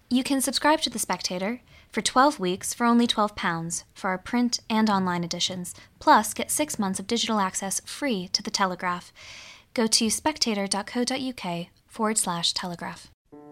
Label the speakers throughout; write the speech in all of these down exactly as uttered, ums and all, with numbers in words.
Speaker 1: You can subscribe to The Spectator for twelve weeks for only twelve pounds for our print and online editions, plus get six months of digital access free to The Telegraph. Go to spectator.co.uk forward slash telegraph.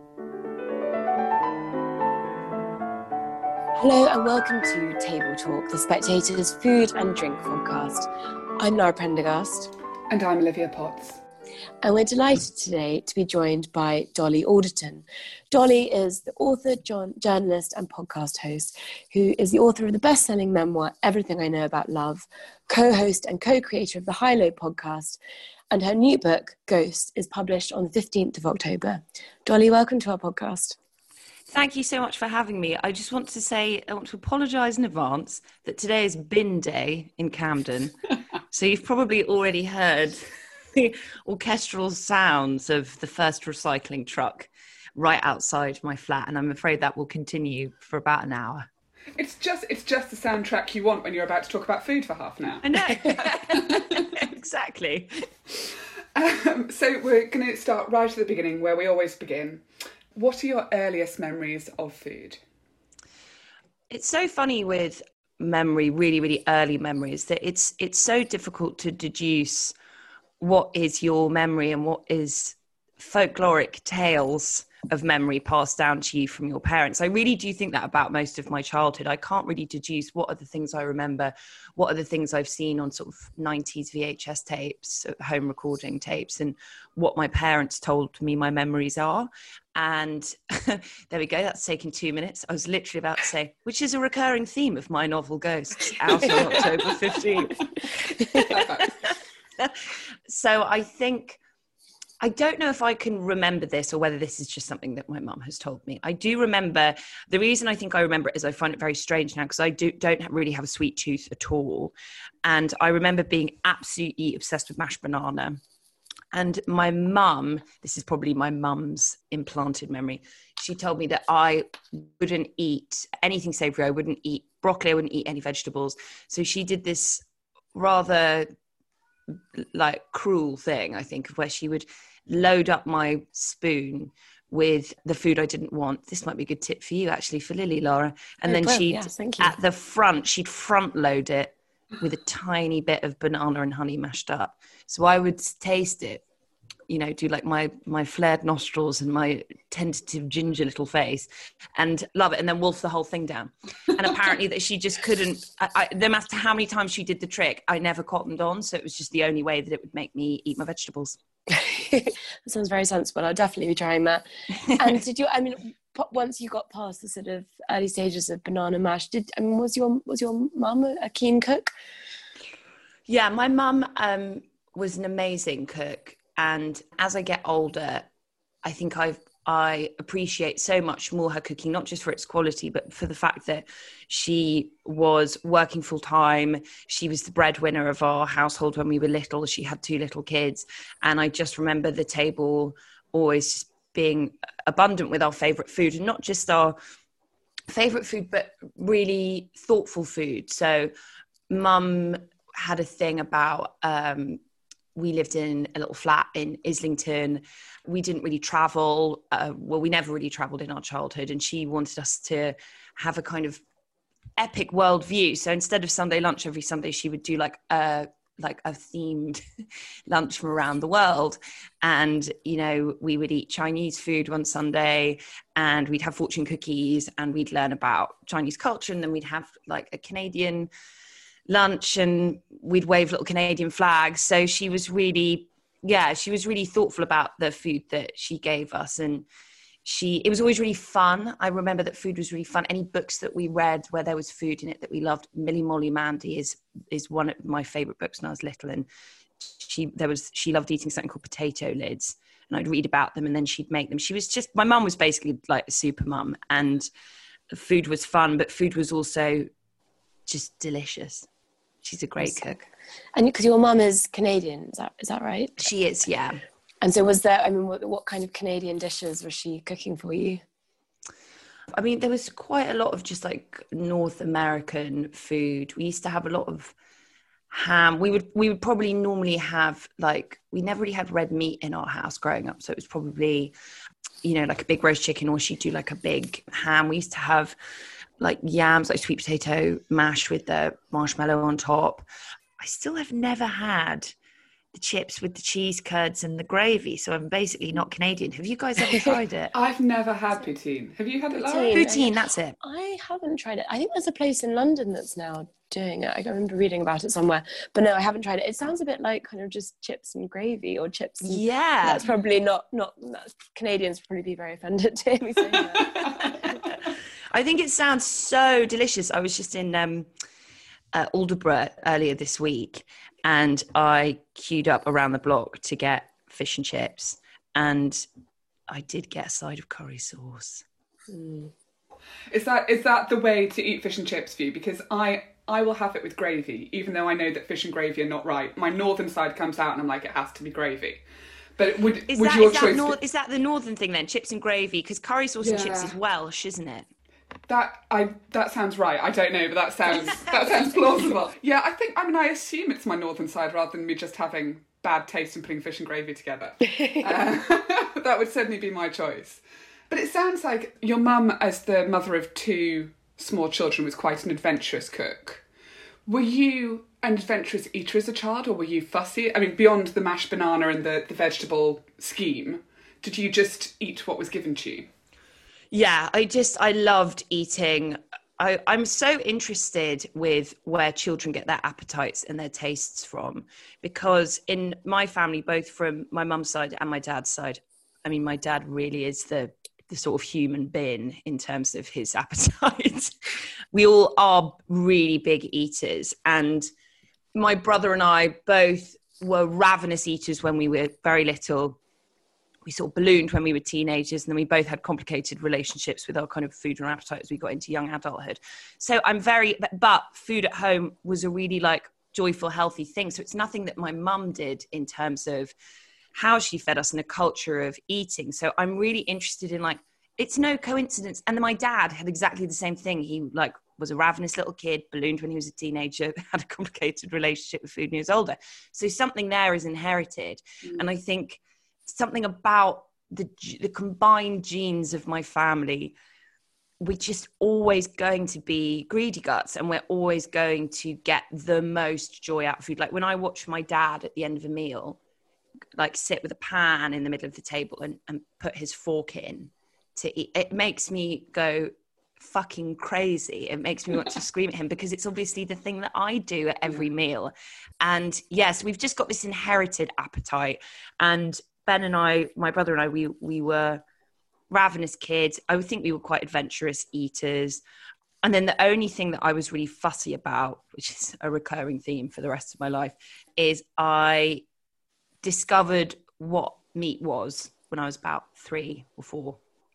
Speaker 2: Hello and welcome to Table Talk, The Spectator's food and drink podcast. I'm Laura Prendergast.
Speaker 3: And I'm Olivia Potts.
Speaker 2: And we're delighted today to be joined by Dolly Alderton. Dolly is the author, John, journalist and podcast host, who is the author of the best-selling memoir, Everything I Know About Love, co-host and co-creator of the High Low podcast, and her new book, Ghost, is published on the fifteenth of October. Dolly, welcome to our podcast.
Speaker 4: Thank you so much for having me. I just want to say, I want to apologise in advance that today is bin day in Camden. So you've probably already heard the orchestral sounds of the first recycling truck right outside my flat. And I'm afraid that will continue for about an hour.
Speaker 3: It's just it's just the soundtrack you want when you're about to talk about food for half an hour.
Speaker 4: I know. Exactly.
Speaker 3: Um, so we're going to start right at the beginning where we always begin. What are your earliest memories of food?
Speaker 4: It's so funny with memory, really, really early memories, that it's it's so difficult to deduce what is your memory and what is folkloric tales of memory passed down to you from your parents. I really do think that about most of my childhood. I can't really deduce what are the things I remember, what are the things I've seen on sort of nineties V H S tapes, home recording tapes, and what my parents told me my memories are. And there we go, that's taken two minutes. I was literally about to say, which is a recurring theme of my novel Ghosts, out on October fifteenth. So I think, I don't know if I can remember this or whether this is just something that my mum has told me. I do remember, the reason I think I remember it is I find it very strange now because I do, don't really have a sweet tooth at all. And I remember being absolutely obsessed with mashed banana. And my mum, this is probably my mum's implanted memory, she told me that I wouldn't eat anything savoury. I wouldn't eat broccoli. I wouldn't eat any vegetables. So she did this rather like cruel thing, I think, where she would load up my spoon with the food I didn't want. This might be a good tip for you, actually, for Lily, Laura. And
Speaker 2: oh,
Speaker 4: then
Speaker 2: well,
Speaker 4: she'd,
Speaker 2: yes, thank you.
Speaker 4: At the front, she'd front load it with a tiny bit of banana and honey mashed up. So I would taste it, you know, do like my my flared nostrils and my tentative ginger little face and love it, and then wolf the whole thing down. And apparently that she just couldn't, I, I, no matter how many times she did the trick, I never cottoned on. So it was just the only way that it would make me eat my vegetables.
Speaker 2: That sounds very sensible. I'll definitely be trying that. And did you, I mean, once you got past the sort of early stages of banana mash, did, I mean, was your, was your mum a keen cook?
Speaker 4: Yeah, my mum um, was an amazing cook. And as I get older, I think I've, I appreciate so much more her cooking, not just for its quality, but for the fact that she was working full time. She was the breadwinner of our household when we were little. She had two little kids. And I just remember the table always just being abundant with our favourite food, and not just our favourite food, but really thoughtful food. So mum had a thing about, um, we lived in a little flat in Islington. We didn't really travel. Uh, well, we never really traveled in our childhood. And she wanted us to have a kind of epic worldview. So instead of Sunday lunch every Sunday, she would do like a, like a themed lunch from around the world. And, you know, we would eat Chinese food one Sunday, and we'd have fortune cookies, and we'd learn about Chinese culture. And then we'd have like a Canadian lunch, and we'd wave little Canadian flags. So she was really, yeah, she was really thoughtful about the food that she gave us. And she, it was always really fun. I remember that food was really fun. Any books that we read where there was food in it that we loved. Millie Molly Mandy is, is one of my favorite books when I was little. And she, there was, she loved eating something called potato lids, and I'd read about them and then she'd make them. She was just, my mum was basically like a super mum, and food was fun, but food was also just delicious. She's a great cook.
Speaker 2: And because your mum is Canadian, is that is that right?
Speaker 4: She is, yeah.
Speaker 2: And so was there, I mean, what, what kind of Canadian dishes was she cooking for you?
Speaker 4: I mean, there was quite a lot of just like North American food. We used to have a lot of ham. We would we would probably normally have like, we never really had red meat in our house growing up, so it was probably, you know, like a big roast chicken, or she'd do like a big ham. We used to have like yams, like sweet potato mash with the marshmallow on top. I still have never had the chips with the cheese curds and the gravy, so I'm basically not Canadian. Have you guys ever tried it?
Speaker 3: I've never had poutine. Have you had it, Lara?
Speaker 2: Poutine.
Speaker 4: Poutine, that's it.
Speaker 2: I haven't tried it. I think there's a place in London that's now doing it. I remember reading about it somewhere, but no, I haven't tried it. It sounds a bit like kind of just chips and gravy, or chips and,
Speaker 4: Yeah,
Speaker 2: that's probably not not that's, Canadians would probably be very offended to hear me saying that.
Speaker 4: I think it sounds so delicious. I was just in um, uh, Aldeburgh earlier this week, and I queued up around the block to get fish and chips, and I did get a side of curry sauce.
Speaker 2: Mm.
Speaker 3: Is that is that the way to eat fish and chips for you? Because I I will have it with gravy, even though I know that fish and gravy are not right. My northern side comes out and I'm like, it has to be gravy. But would,
Speaker 4: Is,
Speaker 3: would
Speaker 4: that,
Speaker 3: your
Speaker 4: is, that
Speaker 3: choice...
Speaker 4: nor- is that the northern thing then, chips and gravy? Because curry sauce and chips
Speaker 3: Yeah.
Speaker 4: is Welsh, isn't it?
Speaker 3: That I that sounds right. I don't know, but that sounds that sounds plausible. Yeah, I think I mean I assume it's my northern side rather than me just having bad taste and putting fish and gravy together. uh, that would certainly be my choice. But it sounds like your mum, as the mother of two small children, was quite an adventurous cook. Were you an adventurous eater as a child, or were you fussy? I mean, beyond the mashed banana and the, the vegetable scheme, did you just eat what was given to you?
Speaker 4: Yeah, I just, I loved eating. I, I'm so interested with where children get their appetites and their tastes from, because in my family, both from my mum's side and my dad's side, I mean, my dad really is the the sort of human bin in terms of his appetite. We all are really big eaters. And my brother and I both were ravenous eaters when we were very little. We sort of ballooned when we were teenagers, and then we both had complicated relationships with our kind of food and appetite as we got into young adulthood. So I'm very, but food at home was a really like joyful, healthy thing. So it's nothing that my mum did in terms of how she fed us in a culture of eating. So I'm really interested in like, it's no coincidence. And then my dad had exactly the same thing. He like was a ravenous little kid, ballooned when he was a teenager, had a complicated relationship with food when he was older. So something there is inherited. Mm. And I think something about the the combined genes of my family, we're just always going to be greedy guts, and we're always going to get the most joy out of food. Like when I watch my dad at the end of a meal, like sit with a pan in the middle of the table and, and put his fork in to eat, it makes me go fucking crazy. It makes me want to scream at him, because it's obviously the thing that I do at every meal. And yes, we've just got this inherited appetite. And Ben and I, my brother and I, we we were ravenous kids. I would think we were quite adventurous eaters. And then the only thing that I was really fussy about, which is a recurring theme for the rest of my life, is I discovered what meat was when I was about three or four.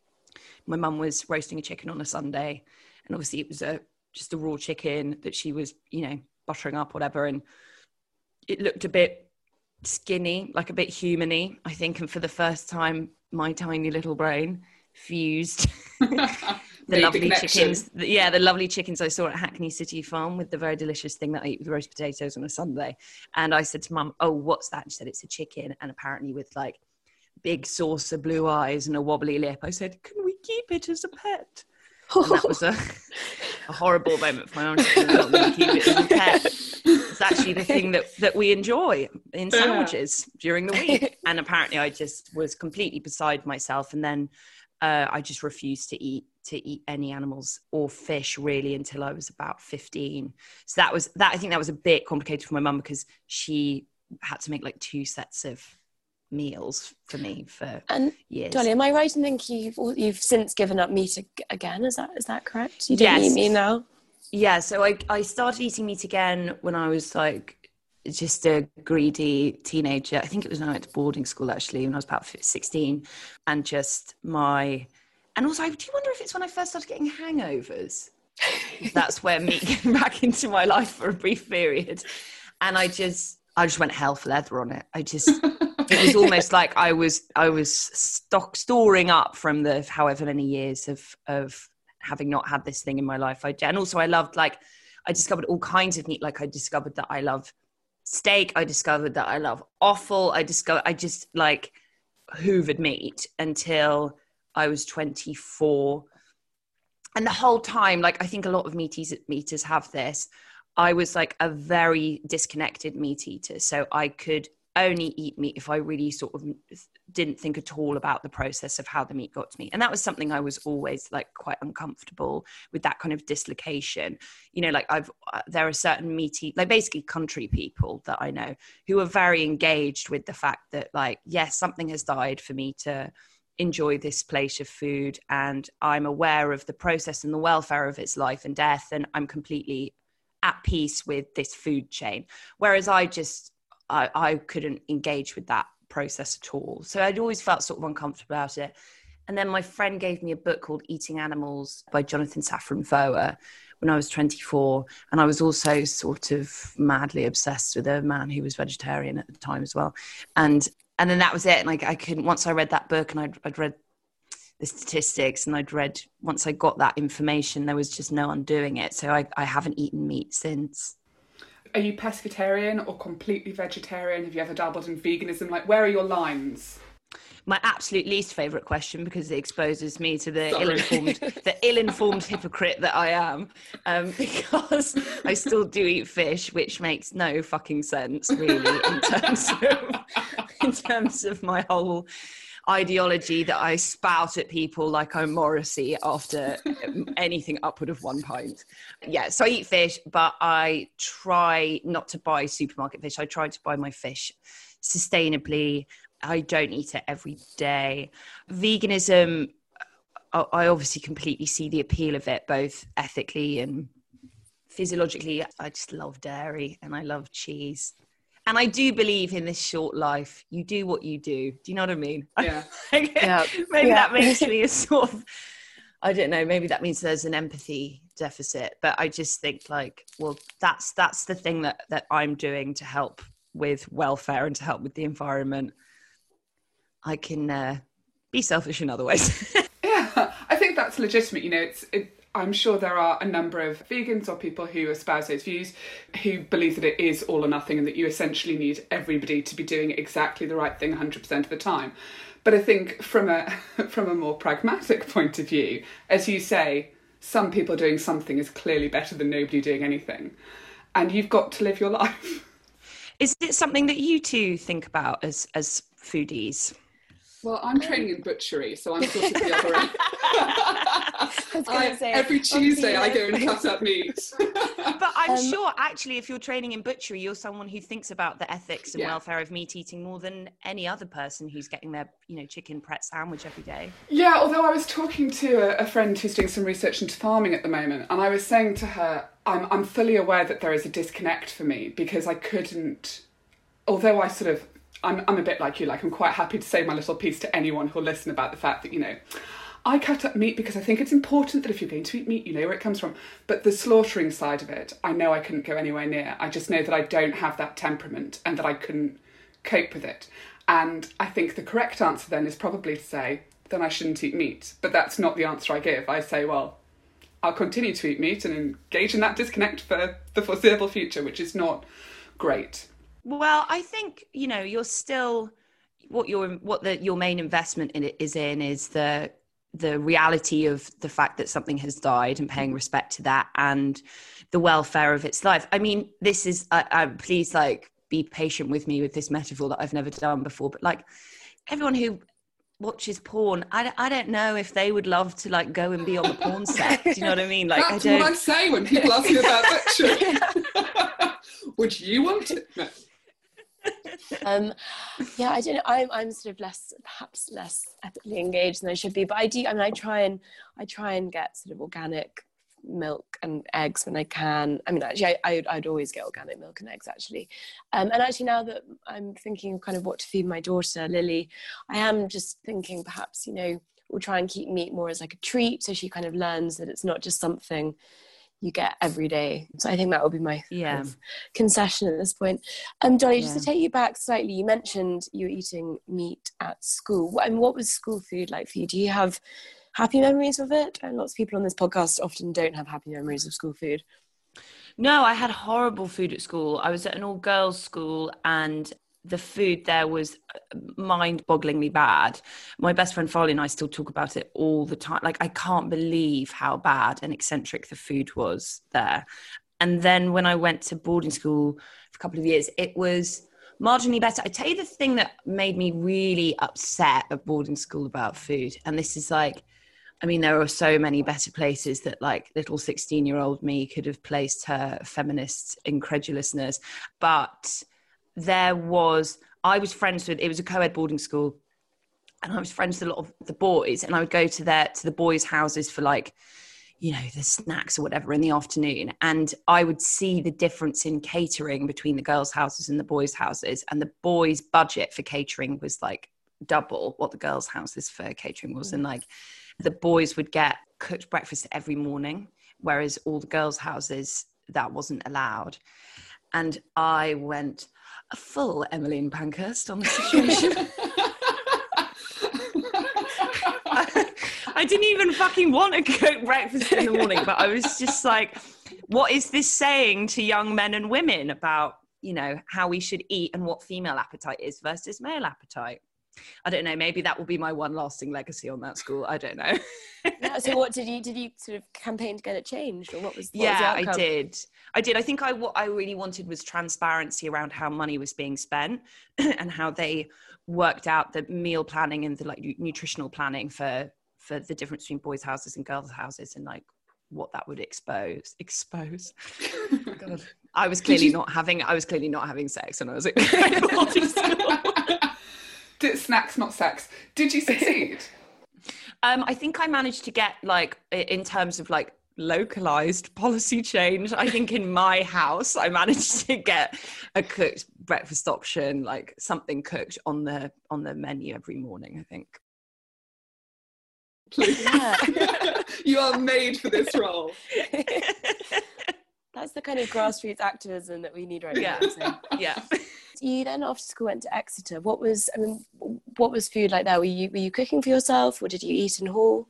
Speaker 4: My mum was roasting a chicken on a Sunday, and obviously it was a just a raw chicken that she was, you know, buttering up, whatever, and it looked a bit skinny, like a bit human-y, I think, and for the first time, my tiny little brain fused the lovely
Speaker 3: the
Speaker 4: chickens, yeah, the lovely chickens I saw at Hackney City Farm with the very delicious thing that I eat with roast potatoes on a Sunday. And I said to Mum, "Oh, what's that?" And she said, "It's a chicken," and apparently with like big saucer blue eyes and a wobbly lip. I said, "Can we keep it as a pet?" And that was a, a horrible moment for my mum. She said, "I'm not going to keep it as a pet." It's actually the thing that, that we enjoy in sandwiches during the week. And apparently I just was completely beside myself. And then uh, I just refused to eat to eat any animals or fish really until I was about fifteen. So that was that. I think that was a bit complicated for my mum, because she had to make like two sets of meals for me for
Speaker 2: and
Speaker 4: years.
Speaker 2: Dolly, am I right in thinking you've you've since given up meat ag- again? Is that is that correct? You don't
Speaker 4: Yes.
Speaker 2: eat meat now?
Speaker 4: Yeah, so I, I started eating meat again when I was like just a greedy teenager. I think it was when I went to boarding school, actually, when I was about sixteen. And just my... And also, do you wonder if it's when I first started getting hangovers? That's where meat came back into my life for a brief period. And I just... I just went hell for leather on it. I just... It was almost like I was I was stock, storing up from the however many years of of having not had this thing in my life. I, and also I loved, like, I discovered all kinds of meat. Like I discovered that I love steak. I discovered that I love offal. I discovered, I just like hoovered meat until I was twenty-four. And the whole time, like, I think a lot of meat eaters, eaters have this. I was like a very disconnected meat eater. So I could only eat meat if I really sort of didn't think at all about the process of how the meat got to me. And that was something I was always like quite uncomfortable with, that kind of dislocation. You know, like I've, uh, there are certain meaty, like basically country people that I know who are very engaged with the fact that, like, yes, something has died for me to enjoy this plate of food, and I'm aware of the process and the welfare of its life and death, and I'm completely at peace with this food chain. Whereas I just, I, I couldn't engage with that process at all. So I'd always felt sort of uncomfortable about it. And then my friend gave me a book called Eating Animals by Jonathan Safran Foer when I was twenty-four. And I was also sort of madly obsessed with a man who was vegetarian at the time as well. And and then that was it. And like I couldn't, once I read that book and I'd, I'd read the statistics and I'd read, once I got that information, there was just no undoing it. So I, I haven't eaten meat since.
Speaker 3: Are you pescatarian or completely vegetarian? Have you ever dabbled in veganism? Like, where are your lines?
Speaker 4: My absolute least favourite question, because it exposes me to the Sorry. ill-informed, the ill-informed hypocrite that I am, um, because I still do eat fish, which makes no fucking sense, really, in terms of in terms of my whole ideology that I spout at people like I'm Morrissey after anything upward of one pint. Yeah, so I eat fish, but I try not to buy supermarket fish. I try to buy my fish sustainably. I don't eat it every day. Veganism, I obviously completely see the appeal of it, both ethically and physiologically. I just love dairy and I love cheese. And I do believe in this short life, you do what you do. Do you know what I mean?
Speaker 3: Yeah.
Speaker 2: yeah.
Speaker 4: Maybe
Speaker 2: yeah.
Speaker 4: that makes me a sort of, I don't know, maybe that means there's an empathy deficit. But I just think like, well, that's that's the thing that, that I'm doing to help with welfare and to help with the environment. I can uh, be selfish in other ways.
Speaker 3: Yeah, I think that's legitimate. You know, it's. It, I'm sure there are a number of vegans or people who espouse those views who believe that it is all or nothing and that you essentially need everybody to be doing exactly the right thing one hundred percent of the time. But I think from a from a more pragmatic point of view, as you say, some people doing something is clearly better than nobody doing anything. And you've got to live your life.
Speaker 4: Is it something that you two think about as as foodies?
Speaker 3: Well, I'm training in butchery, so I'm sort of the other end. I,
Speaker 2: say,
Speaker 3: every Tuesday I go and cut up meat.
Speaker 4: But I'm
Speaker 2: um,
Speaker 4: sure actually if you're training in butchery, you're someone who thinks about the ethics and
Speaker 3: yeah.
Speaker 4: welfare of meat eating more than any other person who's getting their, you know, chicken pret sandwich every day.
Speaker 3: Yeah, although I was talking to a, a friend who's doing some research into farming at the moment, and I was saying to her, I'm, I'm fully aware that there is a disconnect for me because I couldn't, although I sort of, I'm, I'm a bit like you, like I'm quite happy to say my little piece to anyone who'll listen about the fact that, you know, I cut up meat because I think it's important that if you're going to eat meat, you know where it comes from. But the slaughtering side of it, I know I couldn't go anywhere near. I just know that I don't have that temperament and that I couldn't cope with it. And I think the correct answer then is probably to say, then I shouldn't eat meat. But that's not the answer I give. I say, well, I'll continue to eat meat and engage in that disconnect for the foreseeable future, which is not great.
Speaker 4: Well, I think, you know, you're still, what your what the your main investment in it is in is the the reality of the fact that something has died and paying respect to that and the welfare of its life. I mean, this is, I, I please like be patient with me with this metaphor that I've never done before, but like everyone who watches porn, I, I don't know if they would love to like go and be on the porn set. Do you know what I mean? Like,
Speaker 3: That's
Speaker 4: I don't...
Speaker 3: what I say when people ask me about butchery. Would you want it? No.
Speaker 2: um yeah I don't know, I'm, I'm sort of less perhaps less ethically engaged than I should be, but I do I mean I try and I try and get sort of organic milk and eggs when I can. I mean actually I, I'd, I'd always get organic milk and eggs actually, um, and actually now that I'm thinking of kind of what to feed my daughter Lily, I am just thinking perhaps, you know, we'll try and keep meat more as like a treat so she kind of learns that it's not just something you get every day. So I think that will be my
Speaker 4: yeah.
Speaker 2: kind of concession at this point. Um, Dolly, just
Speaker 4: yeah.
Speaker 2: to take you back slightly, you mentioned you were eating meat at school. I mean, what was school food like for you? Do you have happy memories of it? And lots of people on this podcast often don't have happy memories of school food.
Speaker 4: No, I had horrible food at school. I was at an all-girls school and the food there was mind-bogglingly bad. My best friend Farley and I still talk about it all the time. Like, I can't believe how bad and eccentric the food was there. And then when I went to boarding school for a couple of years, it was marginally better. I tell you the thing that made me really upset at boarding school about food, and this is like, I mean, there are so many better places that like little sixteen-year-old me could have placed her feminist incredulousness. But there was, I was friends with, it was a co-ed boarding school, and I was friends with a lot of the boys, and I would go to their, to the boys' houses for like, you know, the snacks or whatever in the afternoon. And I would see the difference in catering between the girls' houses and the boys' houses. And the boys' budget for catering was like double what the girls' houses for catering was. And like the boys would get cooked breakfast every morning, whereas all the girls' houses, that wasn't allowed. And I went a full Emmeline Pankhurst on the situation. I didn't even fucking want to cook breakfast in the morning, but I was just like, what is this saying to young men and women about, you know, how we should eat and what female appetite is versus male appetite? I don't know. Maybe that will be my one lasting legacy on that school. I don't know.
Speaker 2: Yeah, so what did you, did you sort of campaign to get it changed, or what was, what
Speaker 4: yeah,
Speaker 2: was the
Speaker 4: I did. I did. I think I, what I really wanted was transparency around how money was being spent and how they worked out the meal planning and the like nutritional planning for, for the difference between boys' houses and girls' houses, and like what that would expose, expose. God. I was clearly you... not having, I was clearly not having sex when I was at boarding school.
Speaker 3: Did, snacks, not sex. Did you succeed?
Speaker 4: um, I think I managed to get like, in terms of like localized policy change, I think in my house, I managed to get a cooked breakfast option, like something cooked on the, on the menu every morning, I think.
Speaker 2: Yeah.
Speaker 3: You are made for this role.
Speaker 2: That's the kind of grassroots activism that we need right
Speaker 4: yeah.
Speaker 2: now. So.
Speaker 4: Yeah.
Speaker 2: You then after school went to Exeter. What was, I mean, what was food like there? Were you were you cooking for yourself, or did you eat in hall?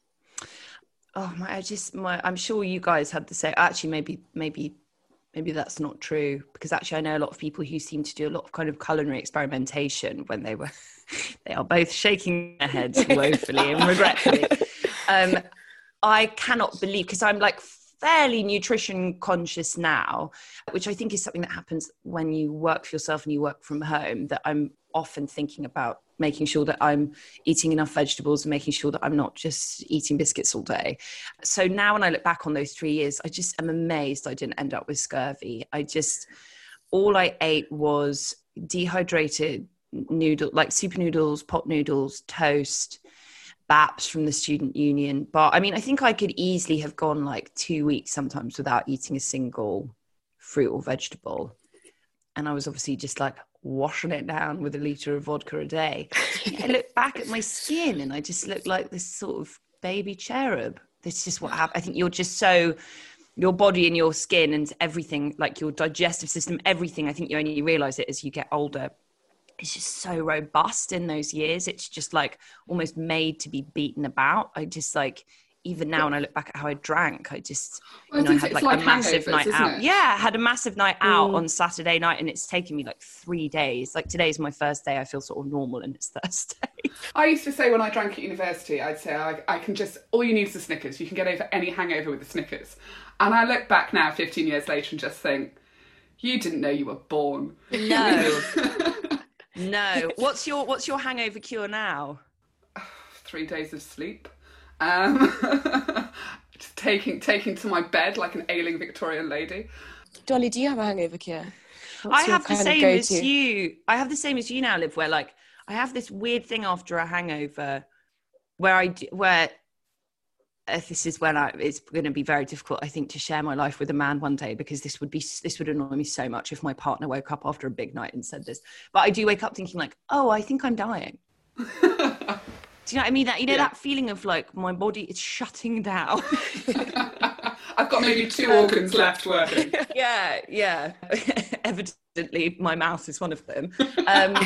Speaker 4: Oh my! I just my. I'm sure you guys had the same. Actually, maybe maybe maybe that's not true, because actually I know a lot of people who seem to do a lot of kind of culinary experimentation when they were. They are both shaking their heads woefully and regretfully. Um, I cannot believe, because I'm like fairly nutrition conscious now, which I think is something that happens when you work for yourself and you work from home, that I'm often thinking about making sure that I'm eating enough vegetables and making sure that I'm not just eating biscuits all day. So now when I look back on those three years, I just am amazed I didn't end up with scurvy. I just, all I ate was dehydrated noodle, like super noodles, pot noodles, toast, B A Ps from the student union. But I mean, I think I could easily have gone like two weeks sometimes without eating a single fruit or vegetable. And I was obviously just like washing it down with a litre of vodka a day. I look back at my skin and I just look like this sort of baby cherub. That's just what happened. I think you're just so, your body and your skin and everything, like your digestive system, everything, I think you only realise it as you get older. It's just so robust in those years. It's just like almost made to be beaten about. I just like, even now when I look back at how I drank, I just,
Speaker 3: well,
Speaker 4: you know, I had like, like a massive night out.
Speaker 3: It?
Speaker 4: Yeah, I had a massive night out
Speaker 2: mm.
Speaker 4: on Saturday night, and it's taken me like three days. Like today's my first day. I feel sort of normal, and it's Thursday.
Speaker 3: I used to say when I drank at university, I'd say I, I can just, all you need is a Snickers. You can get over any hangover with a Snickers. And I look back now, fifteen years later, and just think, you didn't know you were born.
Speaker 4: No. No. What's your What's your hangover cure now?
Speaker 3: Three days of sleep. Um, just taking taking to my bed like an ailing Victorian lady.
Speaker 2: Dolly, do you have a hangover cure?
Speaker 4: What's I have the same as you. I have the same as you now, Liv, where like I have this weird thing after a hangover where I do, where uh, this is when I it's going to be very difficult, I think, to share my life with a man one day, because this would be this would annoy me so much if my partner woke up after a big night and said this. But I do wake up thinking like, oh, I think I'm dying. Do you know what I mean? That you know yeah. that feeling of like my body is shutting down.
Speaker 3: I've got maybe two organs left working.
Speaker 4: Yeah, yeah. Evidently, my mouth is one of them. Um,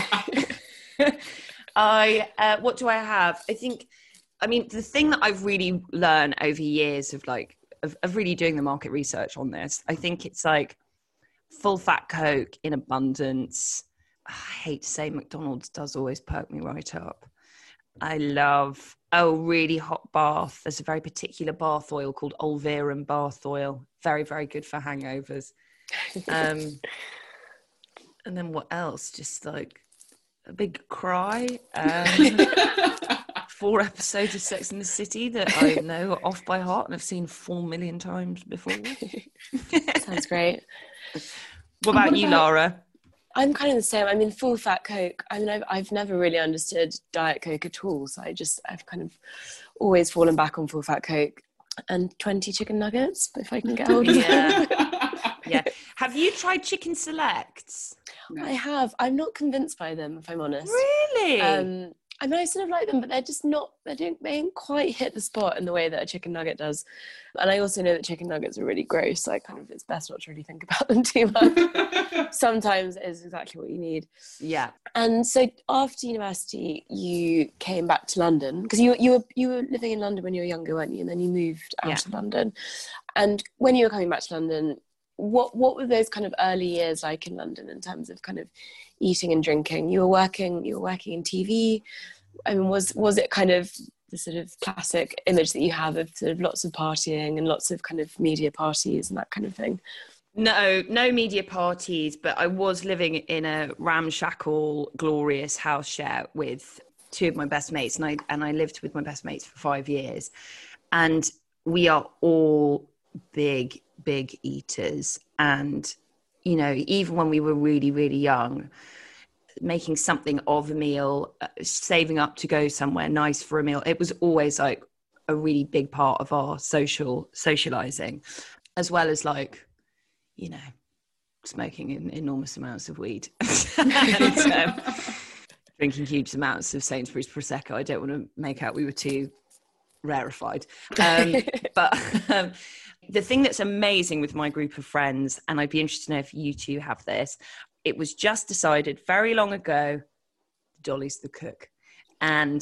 Speaker 4: I uh, what do I have? I think. I mean, the thing that I've really learned over years of like of, of really doing the market research on this. I think it's like full fat Coke in abundance. I hate to say McDonald's does always perk me right up. I love, oh, really hot bath. There's a very particular bath oil called Olverum bath oil. Very, very good for hangovers. Um, and then what else? Just like a big cry. Um, four episodes of Sex and the City that I know are off by heart and I've seen four million times before.
Speaker 2: Sounds great.
Speaker 4: What about
Speaker 2: what
Speaker 4: you,
Speaker 2: about-
Speaker 4: Lara?
Speaker 2: I'm kind of the same. I mean, full fat Coke. I mean, I've, I've never really understood Diet Coke at all. So I just, I've kind of always fallen back on full fat Coke and twenty chicken nuggets, if I can get hold of
Speaker 4: Yeah.
Speaker 2: them.
Speaker 4: Yeah. Have you tried Chicken Selects?
Speaker 3: No.
Speaker 2: I have. I'm not convinced by them, if I'm honest.
Speaker 4: Really?
Speaker 2: Um, I mean, I sort of like them, but they're just not, they don't, they don't quite hit the spot in the way that a chicken nugget does. And I also know that chicken nuggets are really gross. So I kind of, it's best not to really think about them too much. Sometimes it is exactly what you need.
Speaker 4: Yeah.
Speaker 2: And so after university, you came back to London because you, you, were, you were living in London when you were younger, weren't you? And then you moved out
Speaker 4: Yeah.
Speaker 2: of London. And when you were coming back to London, what what were those kind of early years like in London in terms of kind of eating and drinking? You were working, you were working in T V. I mean, was was it kind of the sort of classic image that you have of sort of lots of partying and lots of kind of media parties and that kind of thing?
Speaker 4: No, no media parties, but I was living in a ramshackle, glorious house share with two of my best mates, and I and I lived with my best mates for five years, and we are all big, big eaters, and you know, even when we were really, really young, making something of a meal, uh, saving up to go somewhere nice for a meal, it was always like a really big part of our social socializing, as well as like, you know, smoking in enormous amounts of weed and um, drinking huge amounts of Sainsbury's Prosecco. I don't want to make out we were too rarefied. Um, but um, the thing that's amazing with my group of friends, and I'd be interested to know if you two have this, it was just decided very long ago, Dolly's the cook. And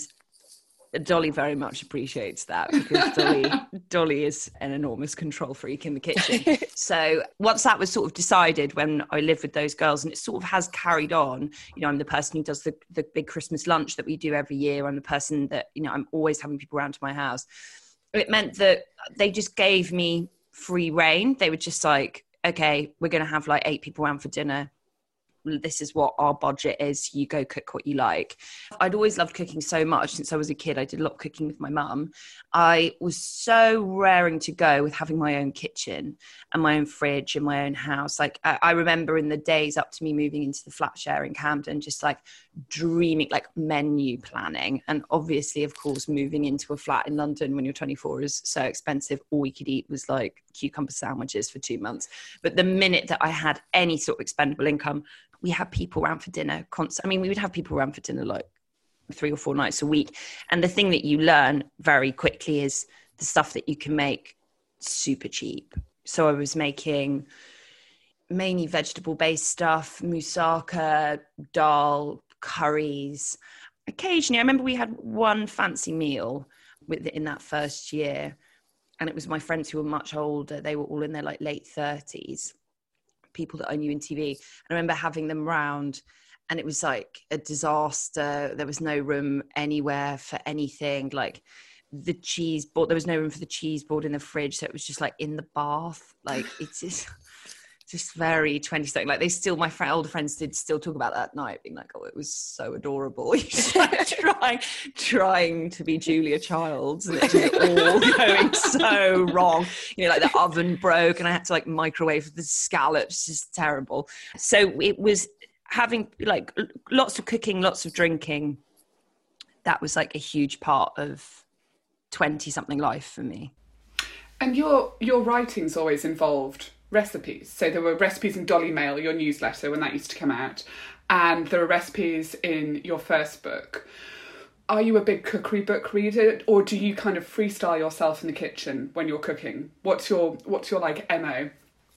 Speaker 4: Dolly very much appreciates that because Dolly, Dolly is an enormous control freak in the kitchen. So once that was sort of decided when I lived with those girls, and it sort of has carried on, you know, I'm the person who does the, the big Christmas lunch that we do every year. I'm the person that, you know, I'm always having people around to my house. It meant that they just gave me free reign. They were just like, okay, we're going to have like eight people around for dinner. This is what our budget is. You go cook what you like. I'd always loved cooking so much since I was a kid. I did a lot of cooking with my mum. I was so raring to go with having my own kitchen and my own fridge and my own house. Like I, I remember in the days up to me moving into the flat share in Camden, just like dreaming, like menu planning. And obviously, of course, moving into a flat in London when you're twenty-four is so expensive. All we could eat was like cucumber sandwiches for two months. But the minute that I had any sort of expendable income, we had people around for dinner constant. I mean, we would have people around for dinner like three or four nights a week. And the thing that you learn very quickly is the stuff that you can make super cheap. So I was making mainly vegetable-based stuff, moussaka, dal, curries. Occasionally, I remember we had one fancy meal with in that first year, and it was my friends who were much older. They were all in their like late thirties. People that I knew in T V. And I remember having them round, and it was like a disaster. There was no room anywhere for anything. Like the cheese board, there was no room for the cheese board in the fridge. So it was just like in the bath. Like it's just, just very twenty something. Like they still, my friend, older friends did still talk about that night, being like, oh, it was so adorable. Just like trying, trying to be Julia Childs, and it just all going so wrong. You know, like the oven broke and I had to like microwave the scallops, just terrible. So it was having like lots of cooking, lots of drinking. That was like a huge part of twenty something life for me.
Speaker 3: And your your writing's always involved recipes. So there were recipes in Dolly Mail, your newsletter, when that used to come out, and there are recipes in your first book. Are you a big cookery book reader, or do you kind of freestyle yourself in the kitchen when you're cooking? What's your what's your like M O?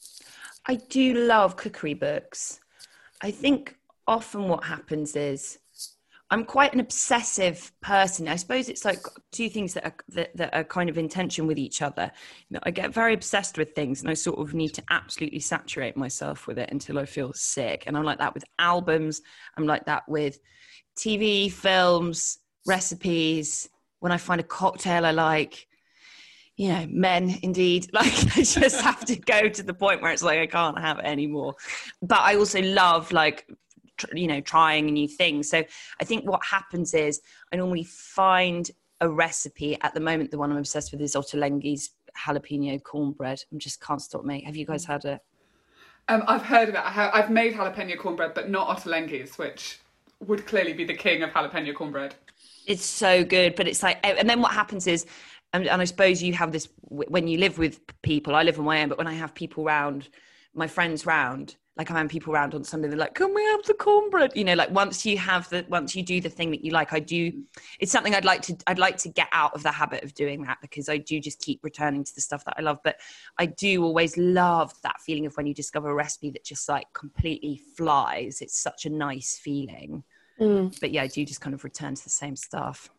Speaker 4: I do love cookery books. I think often what happens is I'm quite an obsessive person. I suppose it's like two things that are that, that are kind of in tension with each other. You know, I get very obsessed with things, and I sort of need to absolutely saturate myself with it until I feel sick. And I'm like that with albums. I'm like that with T V, films, recipes. When I find a cocktail I like, you know, men indeed. Like I just have to go to the point where it's like I can't have it anymore. But I also love like, you know, trying new things. So I think what happens is I normally find a recipe. At the moment, the one I'm obsessed with is Ottolenghi's jalapeno cornbread. I just can't stop me. Have you guys had it?
Speaker 3: Um, I've heard of it. I have, I've made jalapeno cornbread, but not Ottolenghi's, which would clearly be the king of jalapeno cornbread.
Speaker 4: It's so good, but it's like, and then what happens is, and, and I suppose you have this when you live with people. I live on my own, but when I have people round, my friends round, like I'm having people around on Sunday, they're like, can we have the cornbread? You know, like once you have the, once you do the thing that you like, I do, it's something I'd like to, I'd like to get out of the habit of doing that, because I do just keep returning to the stuff that I love. But I do always love that feeling of when you discover a recipe that just like completely flies. It's such a nice feeling. Mm. But yeah, I do just kind of return to the same stuff.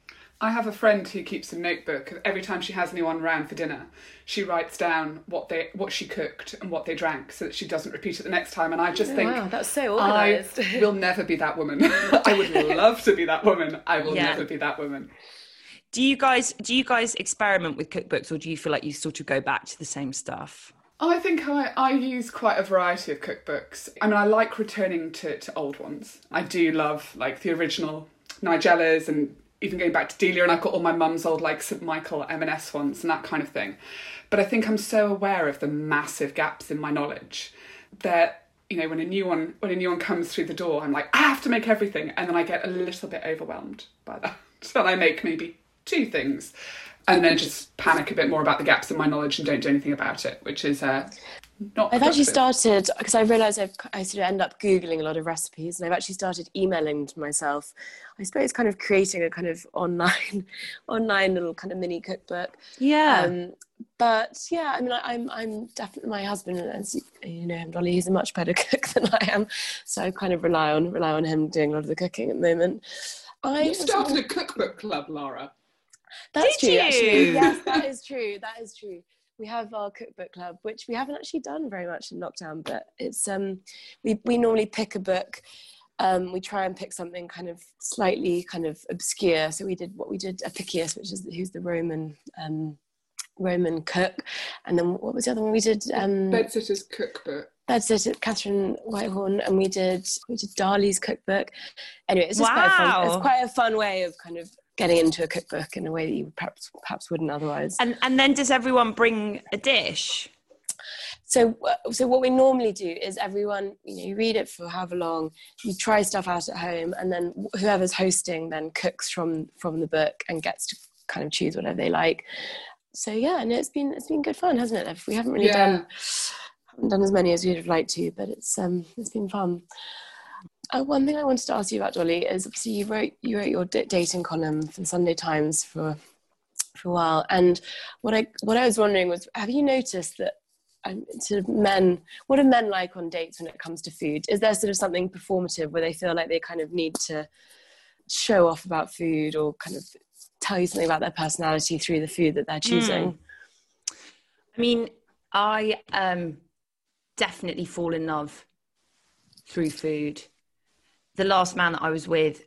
Speaker 3: I have a friend who keeps a notebook. Every time she has anyone round for dinner, she writes down what they what she cooked and what they drank, so that she doesn't repeat it the next time. And I just
Speaker 2: oh,
Speaker 3: think,
Speaker 2: wow, that's so organised.
Speaker 3: I will never be that woman. I would love to be that woman. I will yeah. never be that woman.
Speaker 4: Do you guys do you guys experiment with cookbooks, or do you feel like you sort of go back to the same stuff?
Speaker 3: I think I, I use quite a variety of cookbooks. I mean, I like returning to, to old ones. I do love like the original Nigellas, and even going back to Delia, and I've got all my mum's old like Saint Michael M and S ones and that kind of thing. But I think I'm so aware of the massive gaps in my knowledge that, you know, when a new one when a new one comes through the door, I'm like, I have to make everything, and then I get a little bit overwhelmed by that. So I make maybe two things, and then just panic a bit more about the gaps in my knowledge and don't do anything about it, which is uh, not.
Speaker 2: I've actually started, because I realise I've I sort of end up Googling a lot of recipes, and I've actually started emailing to myself. I suppose kind of creating a kind of online, online little kind of mini cookbook.
Speaker 4: Yeah.
Speaker 2: Um, but yeah, I mean, I, I'm I'm definitely, my husband, as you know him, Dolly, he's a much better cook than I am, so I kind of rely on rely on him doing a lot of the cooking at the moment. I
Speaker 3: you started a cookbook club, Laura.
Speaker 2: That's
Speaker 4: Did
Speaker 2: true,
Speaker 4: you?
Speaker 2: actually. Yes, that is true. That is true. We have our cookbook club, which we haven't actually done very much in lockdown, but it's um we we normally pick a book. Um, we try and pick something kind of slightly kind of obscure. So we did what we did Apicius, which is who's the Roman um, Roman cook, and then what was the other one we did? Um,
Speaker 3: Bedsitter's Cookbook.
Speaker 2: Bedsitter, Catherine Whitehorn, and we did we did Dali's cookbook. Anyway, it's just
Speaker 4: wow.
Speaker 2: quite a fun. It's quite a fun way of kind of getting into a cookbook in a way that you perhaps perhaps wouldn't otherwise.
Speaker 4: And and then does everyone bring a dish?
Speaker 2: So, so what we normally do is everyone, you know, you read it for however long, you try stuff out at home, and then whoever's hosting then cooks from from the book and gets to kind of choose whatever they like. So yeah, and it's been it's been good fun, hasn't it? We haven't really yeah. done haven't done as many as we'd have liked to, but it's um it's been fun. Uh, one thing I wanted to ask you about, Dolly, is obviously you wrote you wrote your d- dating column for the Sunday Times for for a while, and what I what I was wondering was, have you noticed that um, sort of men, what are men like on dates when it comes to food? Is there sort of something performative where they feel like they kind of need to show off about food, or kind of tell you something about their personality through the food that they're choosing?
Speaker 4: Mm. I mean, I um, definitely fall in love through food. The last man that I was with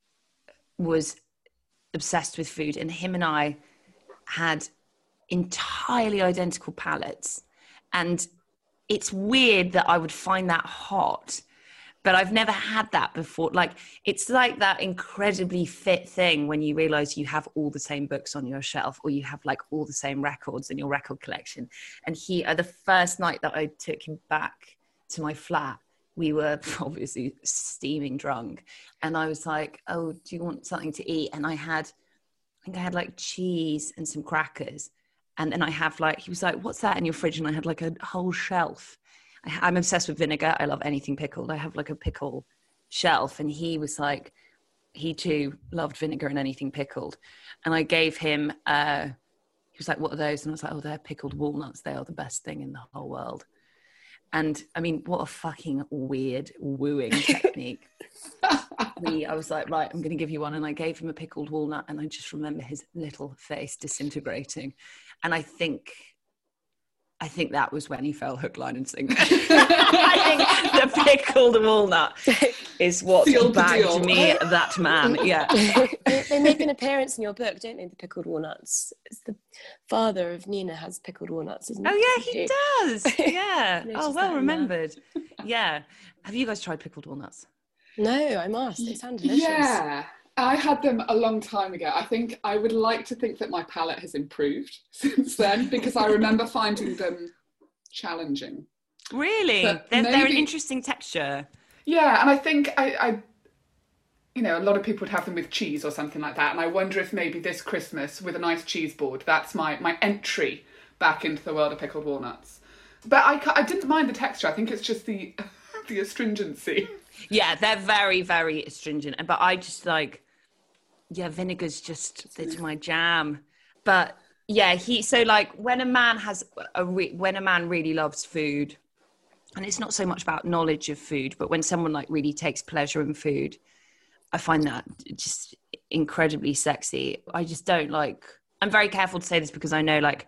Speaker 4: was obsessed with food, and him and I had entirely identical palates. And it's weird that I would find that hot, but I've never had that before. Like, it's like that incredibly fit thing when you realize you have all the same books on your shelf, or you have like all the same records in your record collection. And he, uh, the first night that I took him back to my flat, we were obviously steaming drunk. And I was like, oh, do you want something to eat? And I had, I think I had like cheese and some crackers. And then I have like, he was like, what's that in your fridge? And I had like a whole shelf. I, I'm obsessed with vinegar. I love anything pickled. I have like a pickle shelf. And he was like, he too loved vinegar and anything pickled. And I gave him, uh, he was like, what are those? And I was like, oh, they're pickled walnuts. They are the best thing in the whole world. And I mean, what a fucking weird wooing technique. we, I was like, right, I'm going to give you one. And I gave him a pickled walnut, and I just remember his little face disintegrating. And I think, I think that was when he fell hook, line and sinker. I think the pickled walnut is what
Speaker 3: Sealed the deal.
Speaker 4: bagged me that man. Yeah.
Speaker 2: they, they make an appearance in your book, don't they? The pickled walnuts. It's the father of Nina has pickled walnuts, isn't it?
Speaker 4: Oh yeah, he does. Yeah. Oh, well remembered. Yeah. Have you guys tried pickled walnuts?
Speaker 2: No, I must. They sound delicious.
Speaker 3: Yeah. I had them a long time ago. I think I would like to think that my palate has improved since then, because I remember finding them challenging.
Speaker 4: Really? They're, maybe, they're an interesting texture.
Speaker 3: Yeah, and I think I, I, you know, a lot of people would have them with cheese or something like that. And I wonder if maybe this Christmas, with a nice cheese board, that's my, my entry back into the world of pickled walnuts. But I, I didn't mind the texture. I think it's just the the astringency. Yeah,
Speaker 4: they're very, very astringent. But I just like... Yeah, vinegar's just, it's my jam. But yeah, he, so like when a man has a, re, when a man really loves food, and it's not so much about knowledge of food, but when someone like really takes pleasure in food, I find that just incredibly sexy. I just don't like, I'm very careful to say this because I know like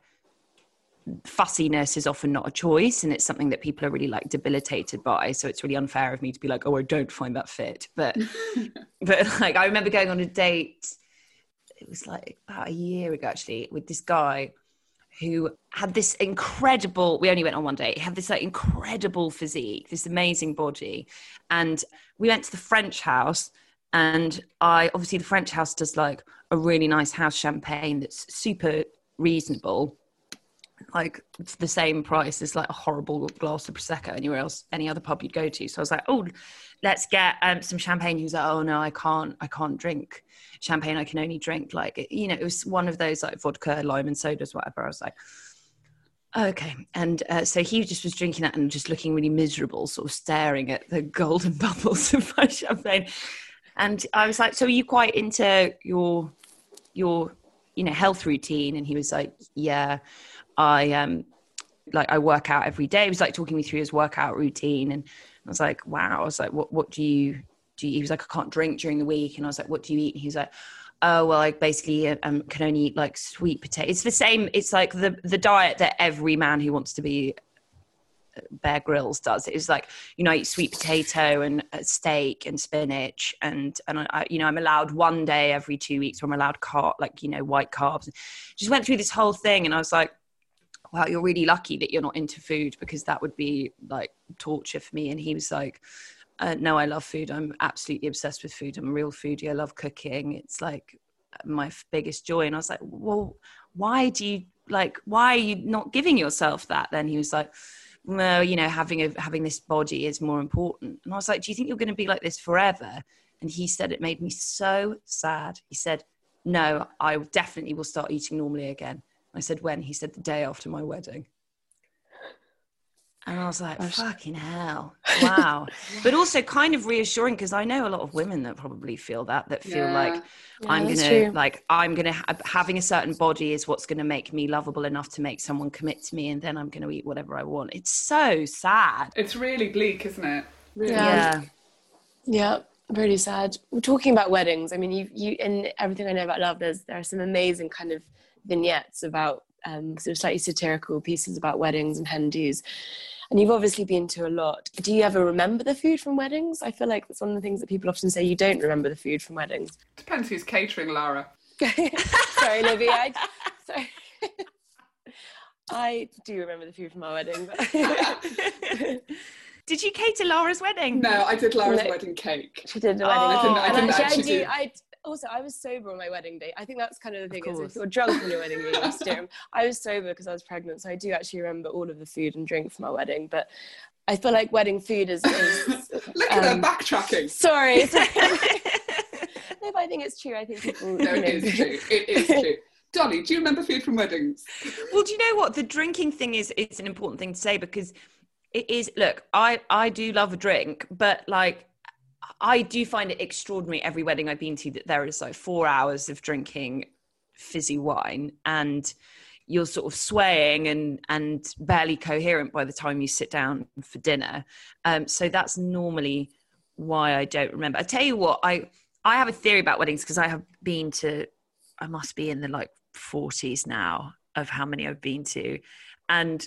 Speaker 4: fussiness is often not a choice, and it's something that people are really like debilitated by, so it's really unfair of me to be like, oh, I don't find that fit. But but like I remember going on a date, it was like about a year ago actually, with this guy who had this incredible, we only went on one date, he had this like incredible physique, this amazing body, and we went to the French house, and I obviously the French house does like a really nice house champagne that's super reasonable, like it's the same price as like a horrible glass of Prosecco anywhere else, any other pub you'd go to. So I was like, oh, let's get um, some champagne. He was like, oh no, I can't, I can't drink champagne. I can only drink like, you know, it was one of those like vodka, lime and sodas, whatever. I was like, okay. And uh, so he just was drinking that and just looking really miserable, sort of staring at the golden bubbles of my champagne. And I was like, so are you quite into your, your, you know, health routine? And he was like, yeah. I um like I work out every day. He was like talking me through his workout routine, and I was like, wow. I was like, what what do you do? You? He was like, I can't drink during the week, and I was like, what do you eat? And he was like, oh well, I basically um can only eat like sweet potato. It's the same. It's like the the diet that every man who wants to be Bear Grylls does. It was like, you know, I eat sweet potato and steak and spinach, and and I, you know, I'm allowed one day every two weeks where I'm allowed carb, like, you know, white carbs. Just went through this whole thing, and I was like, wow, you're really lucky that you're not into food, because that would be like torture for me. And he was like, uh, no, I love food. I'm absolutely obsessed with food. I'm a real foodie. I love cooking. It's like my f- biggest joy. And I was like, well, why do you like, why are you not giving yourself that? Then he was like, well, you know, having a, having this body is more important. And I was like, do you think you're going to be like this forever? And he said, it made me so sad. He said, no, I definitely will start eating normally again. I said, when? He said, the day after my wedding. And I was like, fucking hell. Wow. But also kind of reassuring, because I know a lot of women that probably feel that, that feel yeah. like, yeah, I'm going to, like, I'm going to, ha- having a certain body is what's going to make me lovable enough to make someone commit to me, and then I'm going to eat whatever I want. It's so sad.
Speaker 3: It's really bleak, isn't it? Really.
Speaker 2: Yeah. Yeah. Really sad. We're talking about weddings. I mean, you, you, in everything I know about love, there's, there are some amazing kind of vignettes about um, sort of slightly satirical pieces about weddings and hen dos. And you've obviously been to a lot. Do you ever remember the food from weddings? I feel like that's one of the things that people often say, you don't remember the food from weddings.
Speaker 3: Depends who's catering, Lara.
Speaker 2: Sorry, Livy. I, sorry. I do remember the food from our wedding. But
Speaker 4: did you cater Lara's wedding?
Speaker 3: No, I did Lara's no. wedding cake.
Speaker 2: She did the
Speaker 3: oh,
Speaker 2: wedding.
Speaker 3: I didn't, I didn't
Speaker 2: actually,
Speaker 3: actually
Speaker 2: I do.
Speaker 3: do.
Speaker 2: I, Also, I was sober on my wedding day. I think that's kind of the thing, is if you're drunk on your wedding day, you steer. I was sober because I was pregnant, so I do actually remember all of the food and drink from my wedding. But I feel like wedding food is... is
Speaker 3: Look at um, that backtracking.
Speaker 2: Sorry. sorry. No, but I think it's true. I think people...
Speaker 3: No,
Speaker 2: you know,
Speaker 3: it is true. It is true. Dolly, do you remember food from weddings?
Speaker 4: Well, do you know what? The drinking thing is, it's an important thing to say, because it is... Look, I, I do love a drink, but like... I do find it extraordinary every wedding I've been to that there is like four hours of drinking fizzy wine. And, you're sort of swaying and and barely coherent by the time you sit down for dinner. Um, so that's normally why I don't remember. I tell you what, I I have a theory about weddings because I have been to, I must be in the like forties now of how many I've been to, and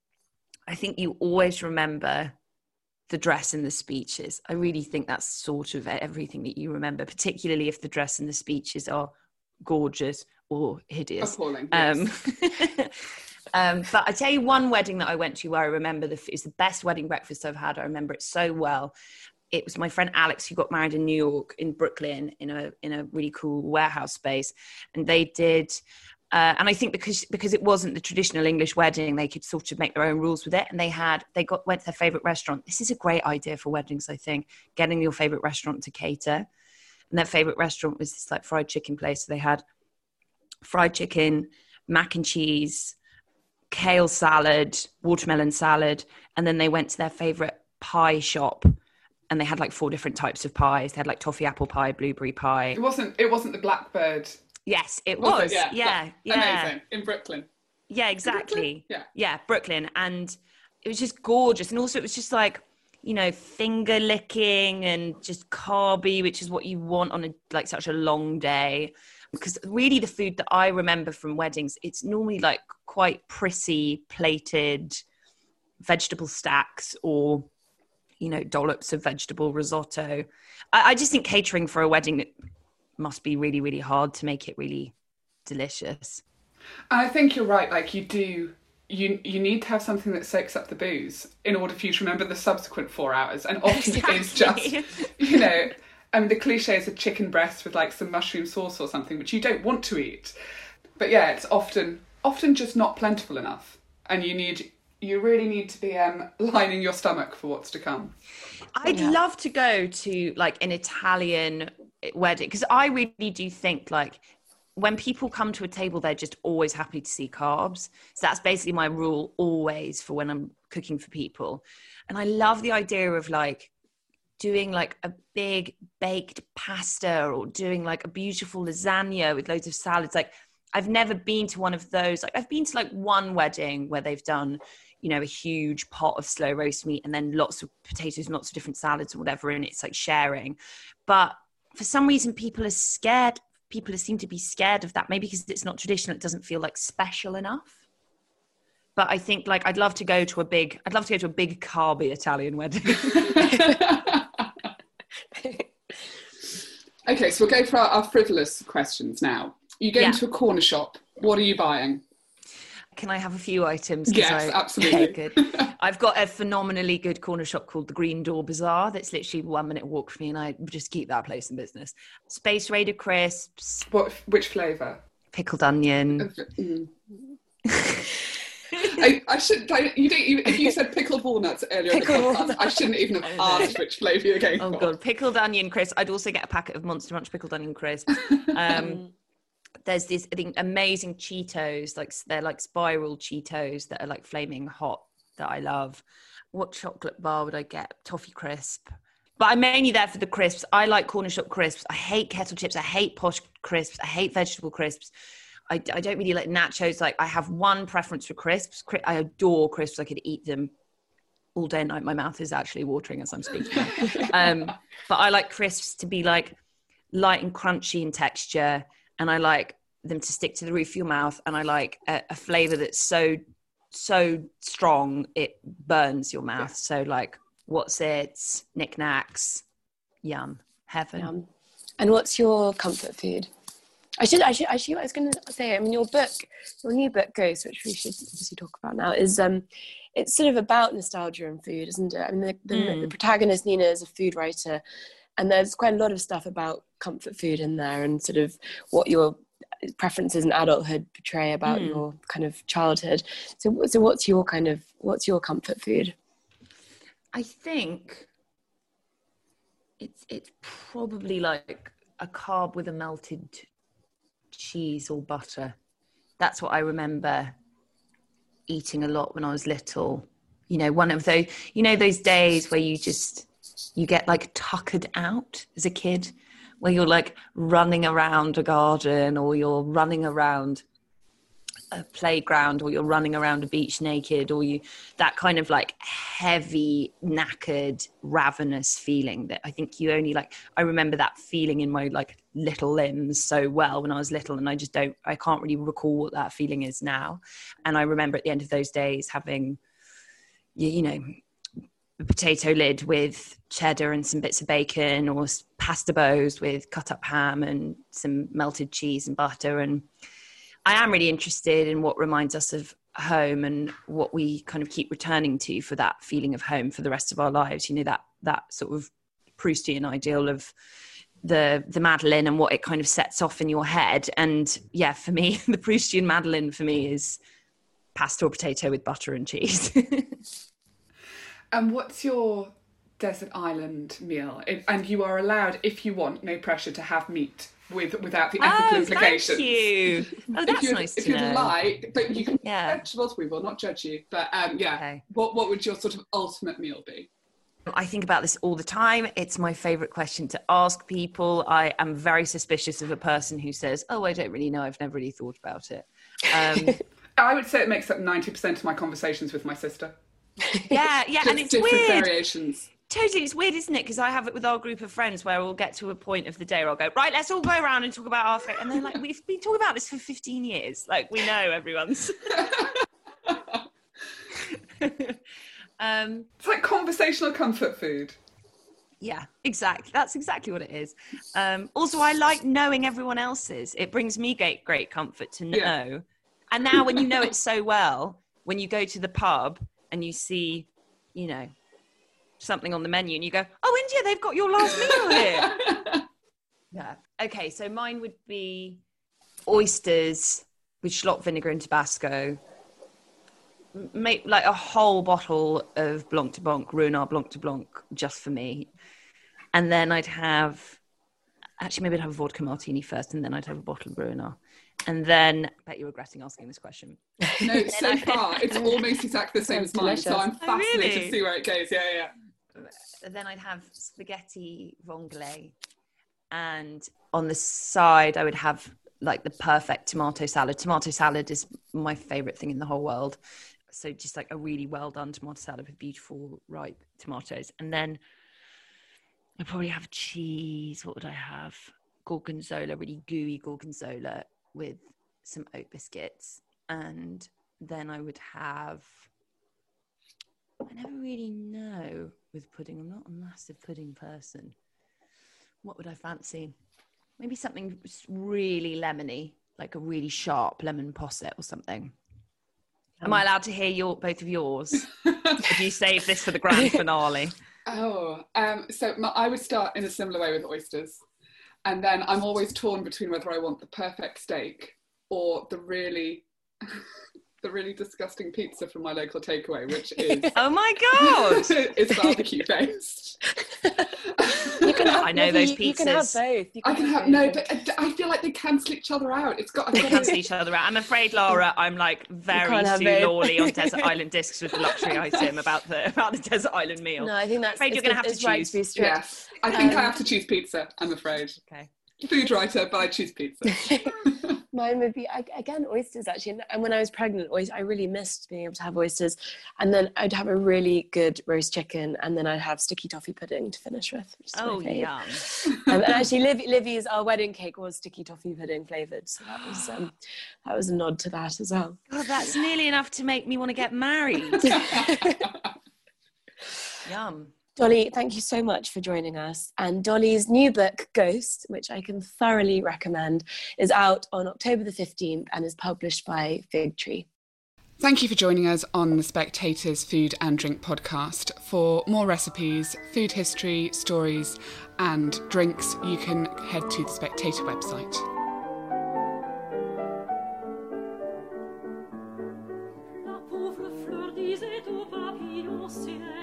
Speaker 4: I think you always remember the dress and the speeches. I really think that's sort of everything that you remember, particularly if the dress and the speeches are gorgeous or hideous.
Speaker 3: Appalling.
Speaker 4: Um,
Speaker 3: Yes.
Speaker 4: um, but I tell you one wedding that I went to where I remember the, it's the best wedding breakfast I've had. I remember it so well. It was my friend Alex who got married in New York, in Brooklyn, in a in a really cool warehouse space, and they did. Uh, and I think because because it wasn't the traditional English wedding, they could sort of make their own rules with it. And they had they got went to their favorite restaurant. This is a great idea for weddings, I think, getting your favorite restaurant to cater. And their favorite restaurant was this like fried chicken place. So they had fried chicken, mac and cheese, kale salad, watermelon salad, and then they went to their favorite pie shop. And they had like four different types of pies. They had like toffee apple pie, blueberry pie.
Speaker 3: It wasn't. It wasn't the Blackbird.
Speaker 4: Yes, it
Speaker 3: Was
Speaker 4: was.
Speaker 3: it? Yeah.
Speaker 4: Yeah, yeah.
Speaker 3: Amazing. In Brooklyn.
Speaker 4: Yeah, exactly.
Speaker 3: Yeah.
Speaker 4: Yeah, Brooklyn. And it was just gorgeous. And also it was just like, you know, finger licking and just carby, which is what you want on a like such a long day. Because really the food that I remember from weddings, it's normally like quite prissy, plated vegetable stacks or, you know, dollops of vegetable risotto. I, I just think catering for a wedding must be really, really hard to make it really delicious.
Speaker 3: I think you're right. Like you do, you you need to have something that soaks up the booze in order for you to remember the subsequent four hours. And often
Speaker 4: Exactly.
Speaker 3: it's just, you know, I mean, the cliche is a chicken breast with like some mushroom sauce or something, which you don't want to eat. But yeah, it's often often just not plentiful enough, and you need you really need to be um, lining your stomach for what's to come.
Speaker 4: I'd
Speaker 2: Yeah.
Speaker 4: love to go to like an Italian wedding because I really do think like when people come to a table, they're just always happy to see carbs. So that's basically my rule always for when I'm cooking for people. And I love the idea of like doing like a big baked pasta or doing like a beautiful lasagna with loads of salads. Like I've never been to one of those. Like I've been to like one wedding where they've done, you know, a huge pot of slow roast meat and then lots of potatoes and lots of different salads or whatever. And it's like sharing. But for some reason, people are scared. People seem to be scared of that. Maybe because it's not traditional. It doesn't feel like special enough. But I think like I'd love to go to a big, I'd love to go to a big carby Italian wedding.
Speaker 3: Okay, so we'll go for our, our frivolous questions now. You go
Speaker 4: Yeah.
Speaker 3: into a corner shop. What are you buying?
Speaker 4: Can I have a few items? 'Cause
Speaker 3: Yes,
Speaker 4: I,
Speaker 3: absolutely.
Speaker 4: Okay, good. I've got a phenomenally good corner shop called the Green Door Bazaar. That's literally one minute walk from me, and I just keep that place in business. Space Raider crisps,
Speaker 3: What? Which flavour?
Speaker 4: pickled onion.
Speaker 3: Mm. I, I should. I, you don't. You, if you said pickled walnuts earlier
Speaker 4: Pickled
Speaker 3: in the podcast,
Speaker 4: walnuts.
Speaker 3: I shouldn't even have asked which flavour you're going
Speaker 4: Oh
Speaker 3: for.
Speaker 4: god, pickled onion crisps. I'd also get a packet of Monster Munch pickled onion crisps. Um, there's these I think, amazing Cheetos, like they're like spiral Cheetos that are like flaming hot that I love. What chocolate bar would I get? Toffee crisp. But I'm mainly there for the crisps. I like corner shop crisps. I hate kettle chips. I hate posh crisps. I hate vegetable crisps. I, I don't really like nachos. Like I have one preference for crisps. Cri- I adore crisps. I could eat them all day and night. My mouth is actually watering as I'm speaking. um, but I like crisps to be like light and crunchy in texture. And I like them to stick to the roof of your mouth. And I like a, a flavor that's so, so strong, it burns your mouth.
Speaker 3: Yeah.
Speaker 4: So like, what's it? Knickknacks. Yum. Heaven.
Speaker 2: Yum. And what's your comfort food? I should, I should, actually, I was going to say, I mean, your book, your new book, Ghost, which we should obviously talk about now, is um, it's sort of about nostalgia and food, isn't it? I mean, the, the,
Speaker 4: Mm.
Speaker 2: the protagonist, Nina, is a food writer, and there's quite a lot of stuff about comfort food in there and sort of what your preferences in adulthood portray about
Speaker 4: Mm.
Speaker 2: your kind of childhood. So, so what's your kind of, what's your comfort food?
Speaker 4: I think it's it's probably like a carb with a melted cheese or butter. That's what I remember eating a lot when I was little. You know, one of those, you know, those days where you just, you get like tuckered out as a kid, where you're like running around a garden or you're running around a playground, or you're running around a beach naked, or you that kind of like heavy, knackered, ravenous feeling that I think you only like. I remember that feeling in my like little limbs so well when I was little, and I just don't, I can't really recall what that feeling is now. And I remember at the end of those days having, you, you know, a potato lid with cheddar and some bits of bacon, or pasta bows with cut up ham and some melted cheese and butter. And I am really interested in what reminds us of home and what we kind of keep returning to for that feeling of home for the rest of our lives. You know, that that sort of Proustian ideal of the the Madeleine and what it kind of sets off in your head. And yeah, for me, the Proustian Madeleine for me is pasta or potato with butter and cheese.
Speaker 3: And what's your desert island meal? It, and you are allowed, if you want, no pressure, to have meat with without the ethical
Speaker 4: oh,
Speaker 3: implications.
Speaker 4: Thank you. Oh, that's
Speaker 3: if
Speaker 4: nice
Speaker 3: if
Speaker 4: to
Speaker 3: you'd
Speaker 4: know.
Speaker 3: like, but you can
Speaker 4: Yeah.
Speaker 3: judge multiple people, not judge you. But um, yeah,
Speaker 4: Okay.
Speaker 3: what what would your sort of ultimate meal be?
Speaker 4: I think about this all the time. It's my favorite question to ask people. I am very suspicious of a person who says, oh, I don't really know. I've never really thought about it. Um,
Speaker 3: I would say it makes up ninety percent of my conversations with my sister.
Speaker 4: yeah, yeah.
Speaker 3: Just
Speaker 4: And it's
Speaker 3: different
Speaker 4: weird.
Speaker 3: variations.
Speaker 4: Totally. It's weird, isn't it? Because I have it with our group of friends where we'll get to a point of the day where I'll go, right, let's all go around and talk about our favorite. And they're like, we've been talking about this for fifteen years. Like, we know everyone's. um,
Speaker 3: It's like conversational comfort food.
Speaker 4: Yeah, exactly. That's exactly what it is. Um, also, I like knowing everyone else's. It brings me great, great comfort to know.
Speaker 3: Yeah.
Speaker 4: And now when you know it so well, when you go to the pub and you see, you know, something on the menu and you go, oh, India, they've got your last meal here. Yeah. Okay, so mine would be oysters with shallot vinegar and Tabasco. Make like a whole bottle of Blanc de Blanc, Ruinart Blanc de Blanc, just for me. And then I'd have, actually maybe I'd have a vodka martini first, and then I'd have a bottle of Ruinart. And then, I bet you're regretting asking this question.
Speaker 3: No, so far, it's almost exactly the same as mine. So I'm
Speaker 4: Oh,
Speaker 3: fascinated
Speaker 4: really?
Speaker 3: to see where it goes. Yeah, yeah.
Speaker 4: Then I'd have spaghetti vongole, and on the side I would have like the perfect tomato salad. Tomato salad is my favorite thing in the whole world. So just like a really well done tomato salad with beautiful ripe tomatoes. And then I'd probably have cheese. What would I have? Gorgonzola, really gooey gorgonzola with some oat biscuits. And then I would have, I never really know with pudding. I'm not a massive pudding person. What would I fancy? Maybe something really lemony, like a really sharp lemon posset or something. Am I allowed to hear your both of yours? If you save this for the grand finale.
Speaker 3: Oh, um, so my, I would start in a similar way with oysters. And then I'm always torn between whether I want the perfect steak or the really... the really disgusting pizza from my local takeaway, which is
Speaker 4: Oh my god,
Speaker 3: it's barbecue based.
Speaker 2: You can have,
Speaker 4: I know
Speaker 2: you,
Speaker 4: those
Speaker 2: you, you can have
Speaker 4: pizzas.
Speaker 2: both. You
Speaker 3: I can have
Speaker 2: both.
Speaker 3: no, but I feel like they cancel each other out. It's got. I've
Speaker 4: they
Speaker 3: got
Speaker 4: cancel
Speaker 3: to-
Speaker 4: each other out. I'm afraid, Laura, I'm like very
Speaker 2: can't have
Speaker 4: Sue
Speaker 2: both.
Speaker 4: Lawley on Desert Island Discs with the luxury item about the about the Desert Island meal.
Speaker 2: No, I think that's.
Speaker 4: Afraid you're
Speaker 2: it's
Speaker 4: gonna
Speaker 2: good-
Speaker 4: have to
Speaker 2: it's right
Speaker 4: choose.
Speaker 2: to be strict.
Speaker 3: Yes, I think
Speaker 2: Um,
Speaker 3: I have to choose pizza. I'm afraid.
Speaker 4: Okay.
Speaker 3: Food writer, but I choose pizza.
Speaker 2: Mine would be I- again oysters actually, and- and when I was pregnant, oys- I really missed being able to have oysters. And then I'd have a really good roast chicken, and then I'd have sticky toffee pudding to finish with. Which is
Speaker 4: Oh
Speaker 2: my fave.
Speaker 4: yum.
Speaker 2: Um, and actually, Liv- Livy's our wedding cake was sticky toffee pudding flavoured, so that was um, that was a nod to that as well.
Speaker 4: God, that's nearly enough to make me want to get married. Yum.
Speaker 2: Dolly, thank you so much for joining us. And Dolly's new book, Ghost, which I can thoroughly recommend, is out on October the fifteenth and is published by Fig Tree.
Speaker 3: Thank you for joining us on the Spectator's Food and Drink podcast. For more recipes, food history, stories, and drinks, you can head to the Spectator website.
Speaker 5: La pauvre fleur disait au papillon ciel.